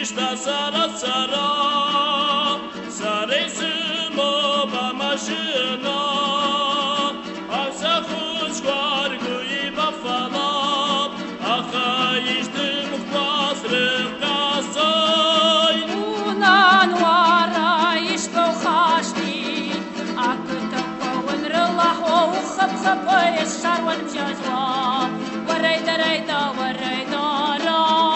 Ishta sara sara, sare sumo ba mashina, avsa khushkar gui ba falab, akha ishtim khwasrim kasay. Unan wara ishto khashti, akutam pawan rlah o khab khab ishar wan jazwa, warayda rayda warayda ra.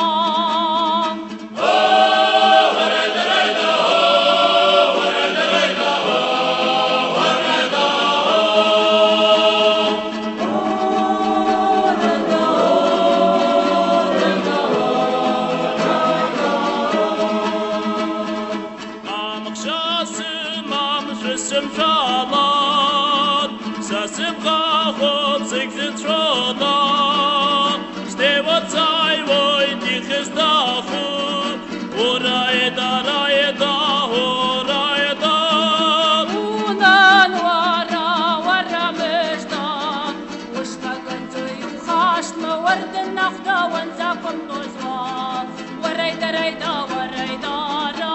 Simchalat, Sasibcha Chopzik Zitroda, Stevatzai Voy Dichis Dachu, Horaida, Raida, Horaida. Unan wara wara mishta, Ushtagantu yukhasht ma warden nakhda wanzakum nuzwa, warayda rayda warayda ra.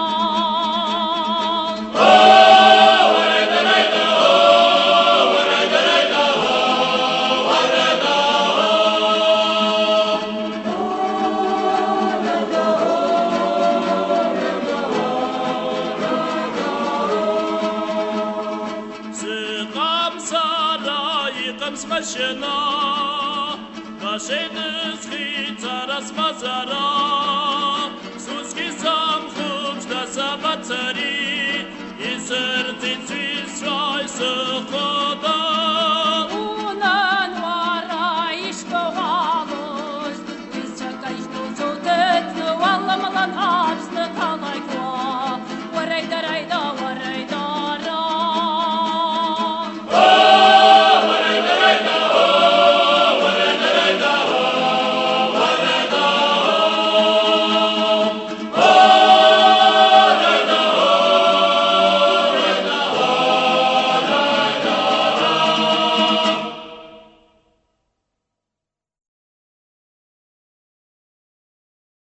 Smashena, Vashedes Khitsaras Mazara, Suski Sam Khubs da Sabatari, Iser Titris Rise Khoda. Unan wara ishto halos, Vizchakashto zodet no alla malan abs na talaykwa, warayda rayda